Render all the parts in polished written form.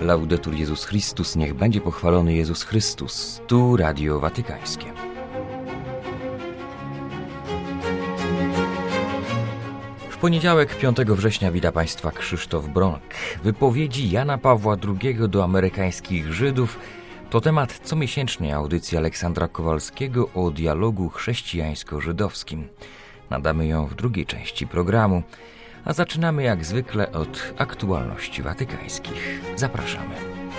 Laudetur Jezus Chrystus, niech będzie pochwalony Jezus Chrystus. Tu Radio Watykańskie. W poniedziałek 5 września wita Państwa Krzysztof Bronk. Wypowiedzi Jana Pawła II do amerykańskich Żydów to temat comiesięcznej audycji Aleksandra Kowalskiego o dialogu chrześcijańsko-żydowskim. Nadamy ją w drugiej części programu, a zaczynamy jak zwykle od aktualności watykańskich. Zapraszamy.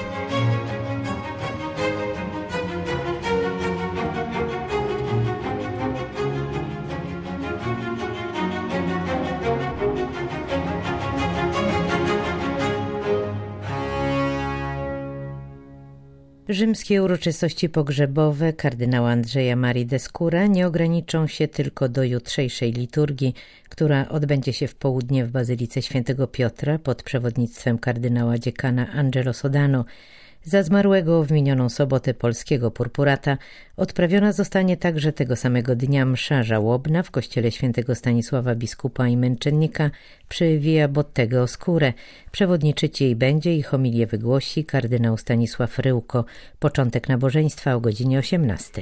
Rzymskie uroczystości pogrzebowe kardynała Andrzeja Marii Descura nie ograniczą się tylko do jutrzejszej liturgii, która odbędzie się w południe w Bazylice Świętego Piotra pod przewodnictwem kardynała dziekana Angelo Sodano. Za zmarłego w minioną sobotę polskiego purpurata odprawiona zostanie także tego samego dnia msza żałobna w kościele świętego Stanisława biskupa i męczennika przy Via Bottego Oscure. Przewodniczyć jej będzie i homilię wygłosi kardynał Stanisław Ryłko. Początek nabożeństwa o godzinie 18.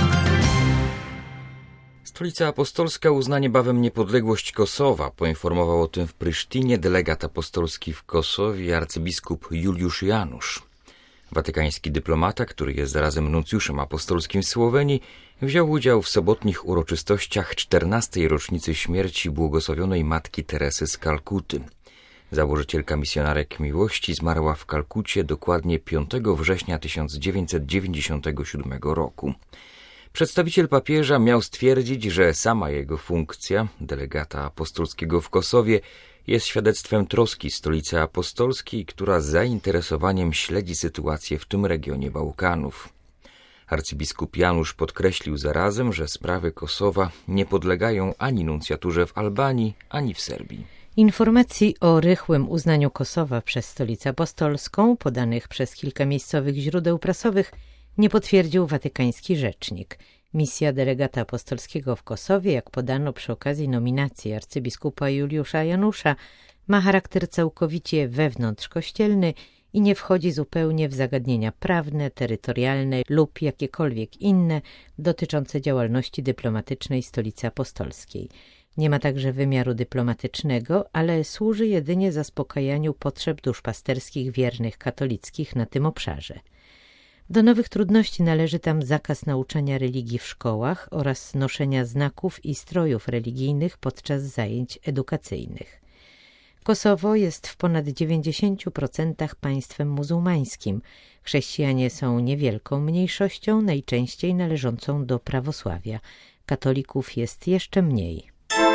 Stolica Apostolska uzna niebawem niepodległość Kosowa. Poinformował o tym w Prysztinie delegat apostolski w Kosowie arcybiskup Juliusz Janusz. Watykański dyplomata, który jest zarazem nuncjuszem apostolskim w Słowenii, wziął udział w sobotnich uroczystościach 14. rocznicy śmierci błogosławionej Matki Teresy z Kalkuty. Założycielka Misjonarek Miłości zmarła w Kalkucie dokładnie 5 września 1997 roku. Przedstawiciel papieża miał stwierdzić, że sama jego funkcja, delegata apostolskiego w Kosowie, jest świadectwem troski Stolicy Apostolskiej, która z zainteresowaniem śledzi sytuację w tym regionie Bałkanów. Arcybiskup Janusz podkreślił zarazem, że sprawy Kosowa nie podlegają ani nuncjaturze w Albanii, ani w Serbii. Informacji o rychłym uznaniu Kosowa przez Stolicę Apostolską, podanych przez kilka miejscowych źródeł prasowych, nie potwierdził watykański rzecznik. Misja delegata apostolskiego w Kosowie, jak podano przy okazji nominacji arcybiskupa Juliusza Janusza, ma charakter całkowicie wewnątrzkościelny i nie wchodzi zupełnie w zagadnienia prawne, terytorialne lub jakiekolwiek inne dotyczące działalności dyplomatycznej Stolicy Apostolskiej. Nie ma także wymiaru dyplomatycznego, ale służy jedynie zaspokajaniu potrzeb duszpasterskich wiernych katolickich na tym obszarze. Do nowych trudności należy tam zakaz nauczania religii w szkołach oraz noszenia znaków i strojów religijnych podczas zajęć edukacyjnych. Kosowo jest w ponad 90% państwem muzułmańskim. Chrześcijanie są niewielką mniejszością, najczęściej należącą do prawosławia. Katolików jest jeszcze mniej.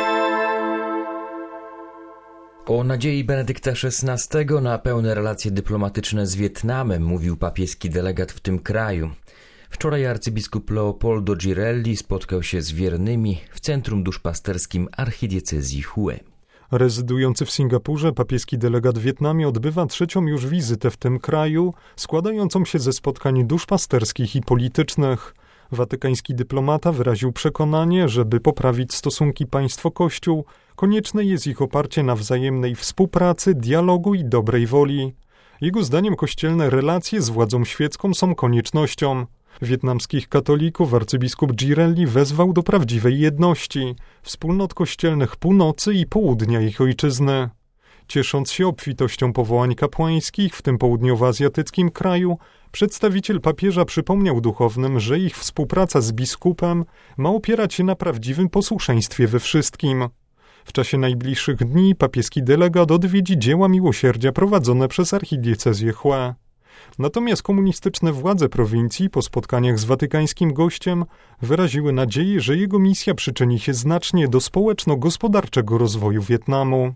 O nadziei Benedykta XVI na pełne relacje dyplomatyczne z Wietnamem mówił papieski delegat w tym kraju. Wczoraj arcybiskup Leopoldo Girelli spotkał się z wiernymi w centrum duszpasterskim archidiecezji Hue. Rezydujący w Singapurze papieski delegat w Wietnamie odbywa trzecią już wizytę w tym kraju, składającą się ze spotkań duszpasterskich i politycznych. Watykański dyplomata wyraził przekonanie, żeby poprawić stosunki państwo-kościół, konieczne jest ich oparcie na wzajemnej współpracy, dialogu i dobrej woli. Jego zdaniem kościelne relacje z władzą świecką są koniecznością. Wietnamskich katolików arcybiskup Girelli wezwał do prawdziwej jedności, wspólnot kościelnych północy i południa ich ojczyzny. Ciesząc się obfitością powołań kapłańskich w tym południowoazjatyckim kraju, przedstawiciel papieża przypomniał duchownym, że ich współpraca z biskupem ma opierać się na prawdziwym posłuszeństwie we wszystkim. W czasie najbliższych dni papieski delegat odwiedzi dzieła miłosierdzia prowadzone przez archidiecezję Hue. Natomiast komunistyczne władze prowincji po spotkaniach z watykańskim gościem wyraziły nadzieję, że jego misja przyczyni się znacznie do społeczno-gospodarczego rozwoju Wietnamu.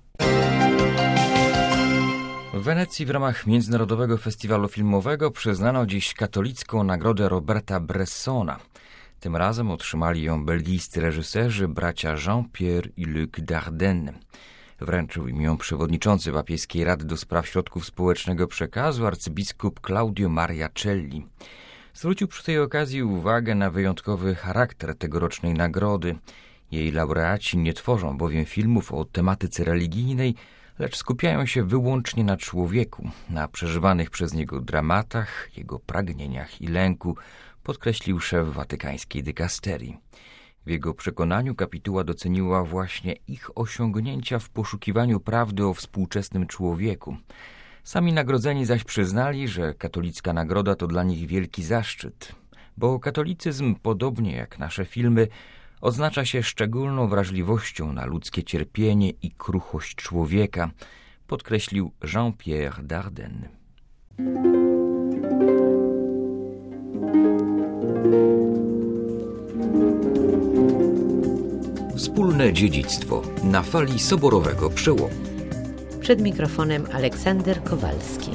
W Wenecji w ramach Międzynarodowego Festiwalu Filmowego przyznano dziś katolicką nagrodę Roberta Bressona. Tym razem otrzymali ją belgijscy reżyserzy bracia Jean-Pierre i Luc Dardenne. Wręczył im ją przewodniczący Papieskiej Rady do Spraw Środków Społecznego Przekazu arcybiskup Claudio Maria Celli. Zwrócił przy tej okazji uwagę na wyjątkowy charakter tegorocznej nagrody. Jej laureaci nie tworzą bowiem filmów o tematyce religijnej, lecz skupiają się wyłącznie na człowieku, na przeżywanych przez niego dramatach, jego pragnieniach i lęku, podkreślił szef watykańskiej dykasterii. W jego przekonaniu kapituła doceniła właśnie ich osiągnięcia w poszukiwaniu prawdy o współczesnym człowieku. Sami nagrodzeni zaś przyznali, że katolicka nagroda to dla nich wielki zaszczyt, bo katolicyzm, podobnie jak nasze filmy, oznacza się szczególną wrażliwością na ludzkie cierpienie i kruchość człowieka, podkreślił Jean-Pierre Dardenne. Wspólne dziedzictwo na fali soborowego przełomu. Przed mikrofonem Aleksander Kowalski.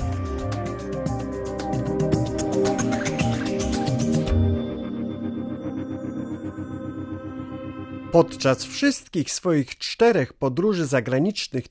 Podczas wszystkich swoich 4 podróży zagranicznych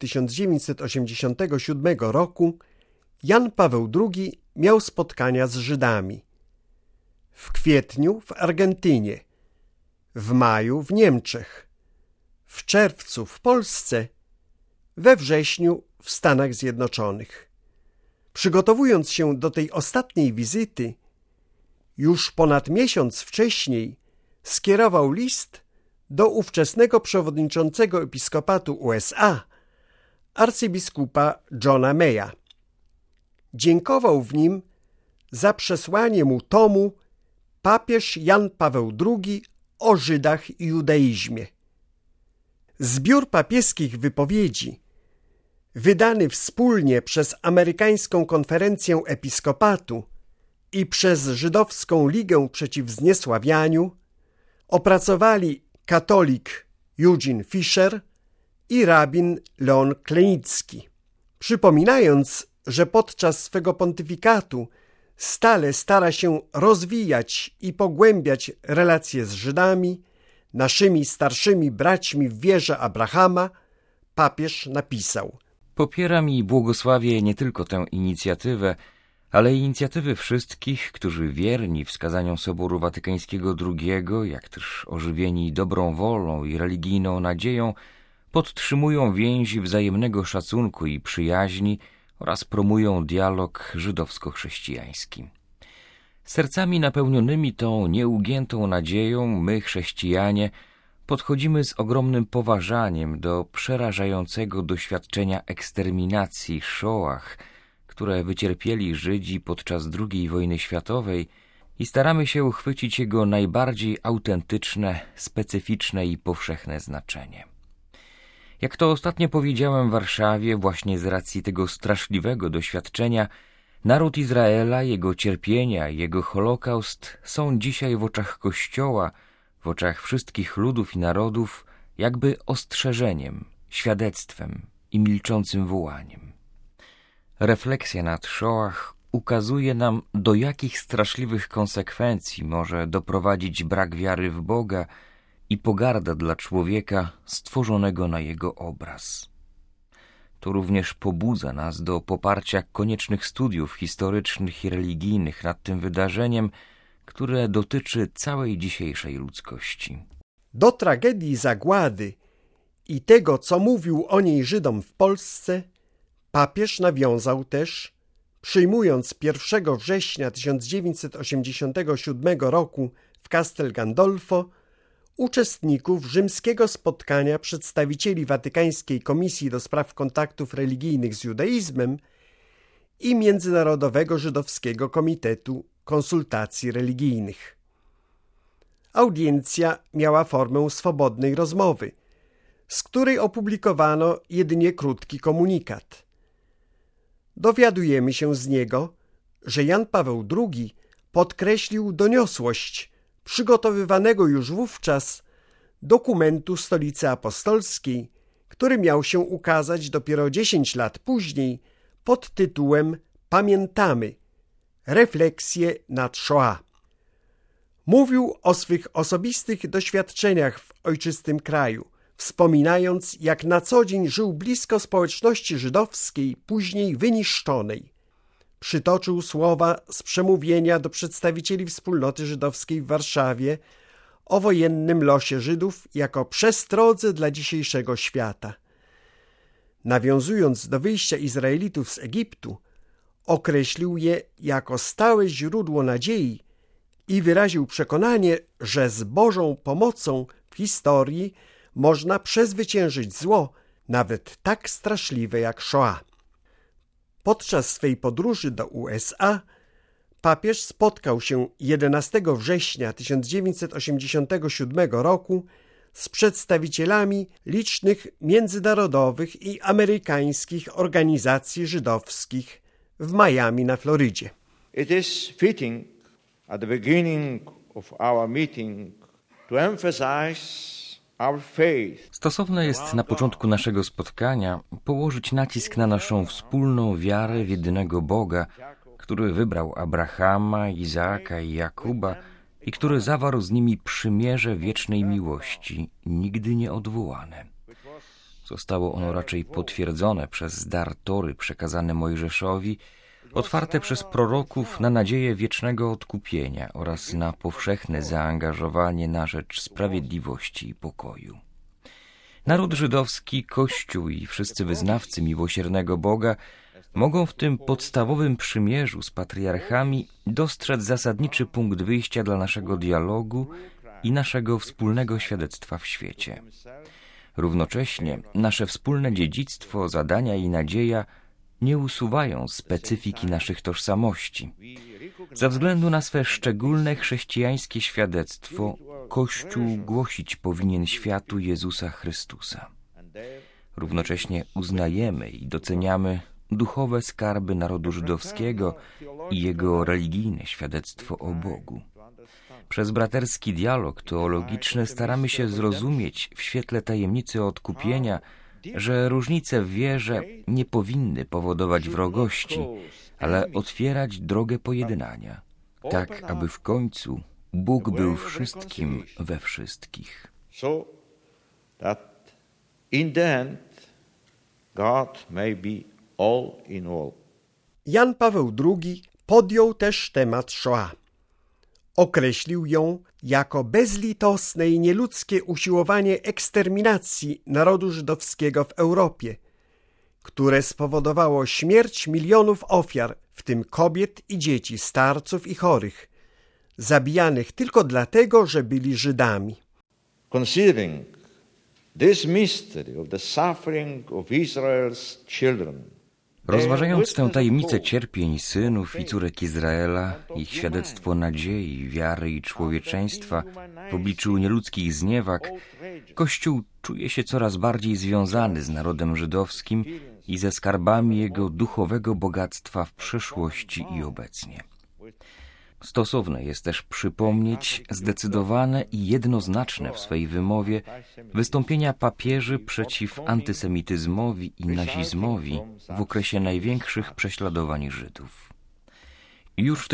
1987 roku Jan Paweł II miał spotkania z Żydami. W kwietniu w Argentynie, w maju w Niemczech, w czerwcu w Polsce, we wrześniu w Stanach Zjednoczonych. Przygotowując się do tej ostatniej wizyty, już ponad miesiąc wcześniej skierował list do ówczesnego przewodniczącego episkopatu USA, arcybiskupa Johna Maya. Dziękował w nim za przesłanie mu tomu Papież Jan Paweł II o Żydach i judaizmie. Zbiór papieskich wypowiedzi, wydany wspólnie przez Amerykańską Konferencję Episkopatu i przez Żydowską Ligę Przeciw Zniesławianiu, opracowali katolik Eugene Fisher i rabin Leon Klenicki. Przypominając, że podczas swego pontyfikatu stale stara się rozwijać i pogłębiać relacje z Żydami, naszymi starszymi braćmi w wierze Abrahama, papież napisał: Popieram i błogosławię nie tylko tę inicjatywę, ale i inicjatywy wszystkich, którzy wierni wskazaniom Soboru Watykańskiego II, jak też ożywieni dobrą wolą i religijną nadzieją, podtrzymują więzi wzajemnego szacunku i przyjaźni oraz promują dialog żydowsko-chrześcijański. Sercami napełnionymi tą nieugiętą nadzieją my, chrześcijanie, podchodzimy z ogromnym poważaniem do przerażającego doświadczenia eksterminacji Shoah, które wycierpieli Żydzi podczas II wojny światowej, i staramy się uchwycić jego najbardziej autentyczne, specyficzne i powszechne znaczenie. Jak to ostatnio powiedziałem w Warszawie, właśnie z racji tego straszliwego doświadczenia, naród Izraela, jego cierpienia i jego Holokaust są dzisiaj w oczach Kościoła, w oczach wszystkich ludów i narodów, jakby ostrzeżeniem, świadectwem i milczącym wołaniem. Refleksja nad Shoah ukazuje nam, do jakich straszliwych konsekwencji może doprowadzić brak wiary w Boga i pogarda dla człowieka stworzonego na jego obraz. To również pobudza nas do poparcia koniecznych studiów historycznych i religijnych nad tym wydarzeniem, które dotyczy całej dzisiejszej ludzkości. Do tragedii zagłady i tego, co mówił o niej Żydom w Polsce, papież nawiązał też, przyjmując 1 września 1987 roku w Castel Gandolfo uczestników rzymskiego spotkania przedstawicieli Watykańskiej Komisji do Spraw Kontaktów Religijnych z Judaizmem i Międzynarodowego Żydowskiego Komitetu Konsultacji Religijnych. Audiencja miała formę swobodnej rozmowy, z której opublikowano jedynie krótki komunikat. Dowiadujemy się z niego, że Jan Paweł II podkreślił doniosłość przygotowywanego już wówczas dokumentu Stolicy Apostolskiej, który miał się ukazać dopiero 10 lat później pod tytułem Pamiętamy – refleksje nad Shoah. Mówił o swych osobistych doświadczeniach w ojczystym kraju, wspominając, jak na co dzień żył blisko społeczności żydowskiej, później wyniszczonej. Przytoczył słowa z przemówienia do przedstawicieli wspólnoty żydowskiej w Warszawie o wojennym losie Żydów jako przestrodze dla dzisiejszego świata. nawiązując do wyjścia Izraelitów z Egiptu, określił je jako stałe źródło nadziei i wyraził przekonanie, że z Bożą pomocą w historii można przezwyciężyć zło, nawet tak straszliwe jak Shoah. Podczas swej podróży do USA papież spotkał się 11 września 1987 roku z przedstawicielami licznych międzynarodowych i amerykańskich organizacji żydowskich w Miami na Florydzie. It is fitting at the beginning of our meeting to emphasize our faith. Stosowne jest na początku naszego spotkania położyć nacisk na naszą wspólną wiarę w jedynego Boga, który wybrał Abrahama, Izaaka i Jakuba i który zawarł z nimi przymierze wiecznej miłości, nigdy nieodwołane. Zostało ono raczej potwierdzone przez dar Tory przekazany Mojżeszowi, otwarte przez proroków na nadzieję wiecznego odkupienia oraz na powszechne zaangażowanie na rzecz sprawiedliwości i pokoju. Naród żydowski, Kościół i wszyscy wyznawcy miłosiernego Boga mogą w tym podstawowym przymierzu z patriarchami dostrzec zasadniczy punkt wyjścia dla naszego dialogu i naszego wspólnego świadectwa w świecie. Równocześnie nasze wspólne dziedzictwo, zadania i nadzieja nie usuwają specyfiki naszych tożsamości. Ze względu na swe szczególne chrześcijańskie świadectwo, Kościół głosić powinien światu Jezusa Chrystusa. Równocześnie uznajemy i doceniamy duchowe skarby narodu żydowskiego i jego religijne świadectwo o Bogu. Przez braterski dialog teologiczny staramy się zrozumieć w świetle tajemnicy odkupienia, że różnice w wierze nie powinny powodować wrogości, ale otwierać drogę pojednania, tak aby w końcu Bóg był wszystkim we wszystkich. So that in the end God may be all in all. Jan Paweł II podjął też temat Shoah. Określił ją jako bezlitosne i nieludzkie usiłowanie eksterminacji narodu żydowskiego w Europie, które spowodowało śmierć milionów ofiar, w tym kobiet i dzieci, starców i chorych, zabijanych tylko dlatego, że byli Żydami. Considering this mystery of the suffering of Israel's children, rozważając tę tajemnicę cierpień synów i córek Izraela, ich świadectwo nadziei, wiary i człowieczeństwa w obliczu nieludzkich zniewag, Kościół czuje się coraz bardziej związany z narodem żydowskim i ze skarbami jego duchowego bogactwa w przeszłości i obecnie. Stosowne jest też przypomnieć zdecydowane i jednoznaczne w swej wymowie wystąpienia papieży przeciw antysemityzmowi i nazizmowi w okresie największych prześladowań Żydów. Już w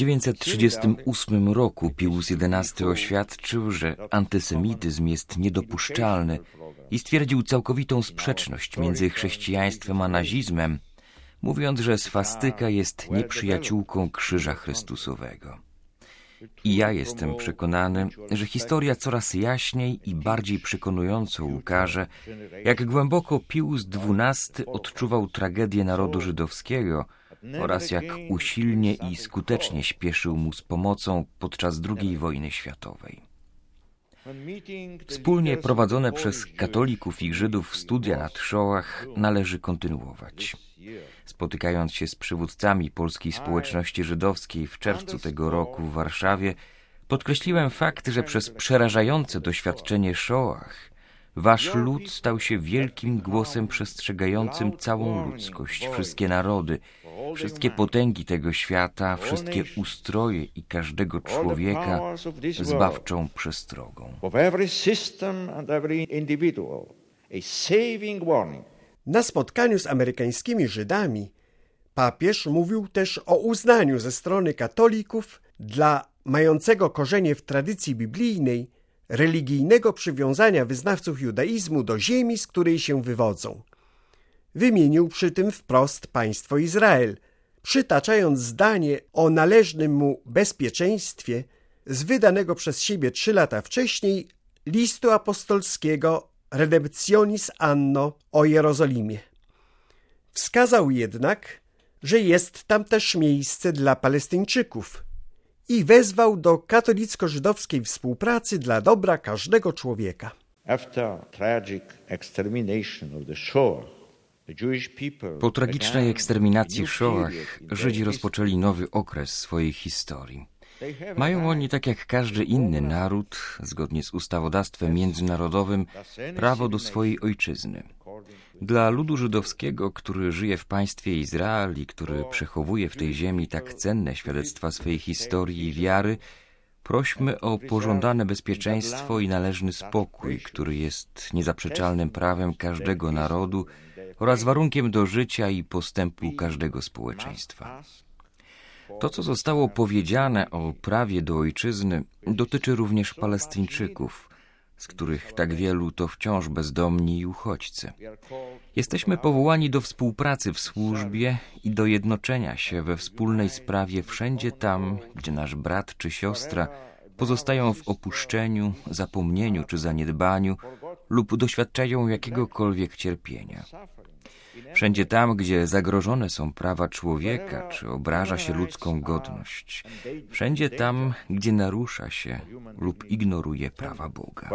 1938 roku Pius XI oświadczył, że antysemityzm jest niedopuszczalny i stwierdził całkowitą sprzeczność między chrześcijaństwem a nazizmem, mówiąc, że swastyka jest nieprzyjaciółką Krzyża Chrystusowego. I ja jestem przekonany, że historia coraz jaśniej i bardziej przekonująco ukaże, jak głęboko Pius XII odczuwał tragedię narodu żydowskiego oraz jak usilnie i skutecznie śpieszył mu z pomocą podczas II wojny światowej. Wspólnie prowadzone przez katolików i Żydów studia nad Shoah należy kontynuować. Spotykając się z przywódcami polskiej społeczności żydowskiej w czerwcu tego roku w Warszawie, podkreśliłem fakt, że przez przerażające doświadczenie Shoah wasz lud stał się wielkim głosem przestrzegającym całą ludzkość, wszystkie narody, wszystkie potęgi tego świata, wszystkie ustroje i każdego człowieka zbawczą przestrogą. Na spotkaniu z amerykańskimi Żydami papież mówił też o uznaniu ze strony katolików dla mającego korzenie w tradycji biblijnej religijnego przywiązania wyznawców judaizmu do ziemi, z której się wywodzą. Wymienił przy tym wprost państwo Izrael, przytaczając zdanie o należnym mu bezpieczeństwie z wydanego przez siebie 3 lata wcześniej listu apostolskiego Redemptionis Anno o Jerozolimie. Wskazał jednak, że jest tam też miejsce dla Palestyńczyków i wezwał do katolicko-żydowskiej współpracy dla dobra każdego człowieka. Po tragicznej eksterminacji Shoah Żydzi rozpoczęli nowy okres swojej historii. Mają oni, tak jak każdy inny naród, zgodnie z ustawodawstwem międzynarodowym, prawo do swojej ojczyzny. Dla ludu żydowskiego, który żyje w państwie Izrael i który przechowuje w tej ziemi tak cenne świadectwa swojej historii i wiary, prośmy o pożądane bezpieczeństwo i należny spokój, który jest niezaprzeczalnym prawem każdego narodu oraz warunkiem do życia i postępu każdego społeczeństwa. To, co zostało powiedziane o prawie do ojczyzny, dotyczy również Palestyńczyków, z których tak wielu to wciąż bezdomni i uchodźcy. Jesteśmy powołani do współpracy w służbie i do jednoczenia się we wspólnej sprawie wszędzie tam, gdzie nasz brat czy siostra pozostają w opuszczeniu, zapomnieniu czy zaniedbaniu lub doświadczają jakiegokolwiek cierpienia. Wszędzie tam, gdzie zagrożone są prawa człowieka, czy obraża się ludzką godność. Wszędzie tam, gdzie narusza się lub ignoruje prawa Boga.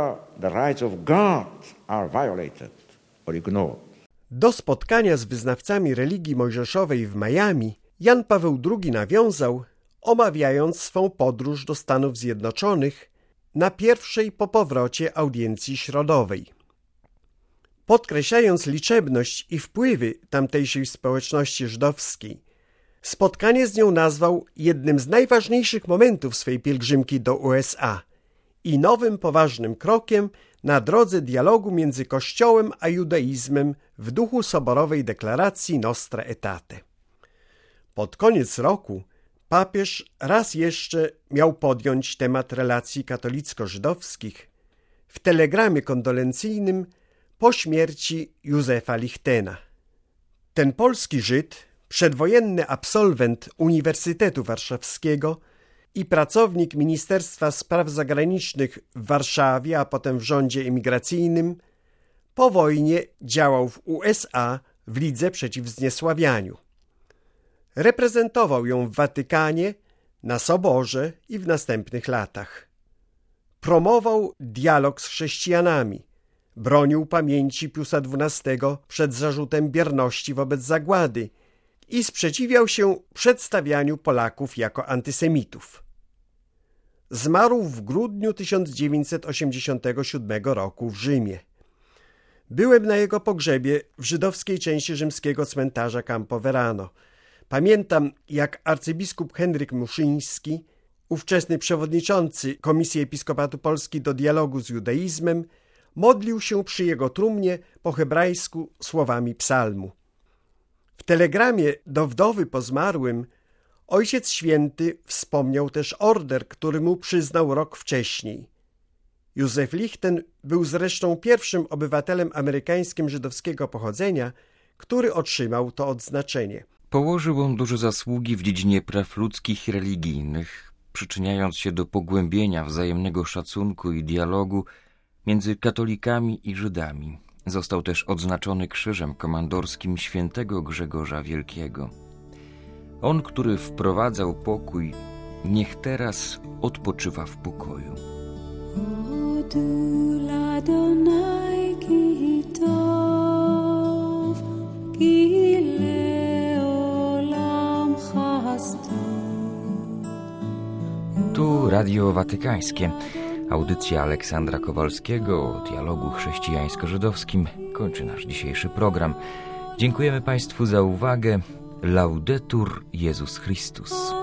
Do spotkania z wyznawcami religii mojżeszowej w Miami Jan Paweł II nawiązał, omawiając swą podróż do Stanów Zjednoczonych na pierwszej po powrocie audiencji środowej. Podkreślając liczebność i wpływy tamtejszej społeczności żydowskiej, spotkanie z nią nazwał jednym z najważniejszych momentów swej pielgrzymki do USA i nowym poważnym krokiem na drodze dialogu między Kościołem a judaizmem w duchu soborowej deklaracji Nostra Aetate. Pod koniec roku papież raz jeszcze miał podjąć temat relacji katolicko-żydowskich w telegramie kondolencyjnym po śmierci Józefa Lichtena. Ten polski Żyd, przedwojenny absolwent Uniwersytetu Warszawskiego i pracownik Ministerstwa Spraw Zagranicznych w Warszawie, a potem w rządzie emigracyjnym, po wojnie działał w USA w Lidze Przeciw Zniesławianiu. Reprezentował ją w Watykanie, na Soborze i w następnych latach. Promował dialog z chrześcijanami, bronił pamięci Piusa XII przed zarzutem bierności wobec zagłady i sprzeciwiał się przedstawianiu Polaków jako antysemitów. Zmarł w grudniu 1987 roku w Rzymie. Byłem na jego pogrzebie w żydowskiej części rzymskiego cmentarza Campo Verano. Pamiętam, jak arcybiskup Henryk Muszyński, ówczesny przewodniczący Komisji Episkopatu Polski do dialogu z judaizmem, modlił się przy jego trumnie po hebrajsku słowami psalmu. W telegramie do wdowy po zmarłym Ojciec Święty wspomniał też order, który mu przyznał rok wcześniej. Józef Lichten był zresztą pierwszym obywatelem amerykańskim żydowskiego pochodzenia, który otrzymał to odznaczenie. Położył on duże zasługi w dziedzinie praw ludzkich i religijnych, przyczyniając się do pogłębienia wzajemnego szacunku i dialogu między katolikami i Żydami. Został też odznaczony krzyżem komandorskim świętego Grzegorza Wielkiego. On, który wprowadzał pokój, niech teraz odpoczywa w pokoju. Tu Radio Watykańskie. Audycja Aleksandra Kowalskiego o dialogu chrześcijańsko-żydowskim kończy nasz dzisiejszy program. Dziękujemy Państwu za uwagę. Laudetur Jezus Chrystus.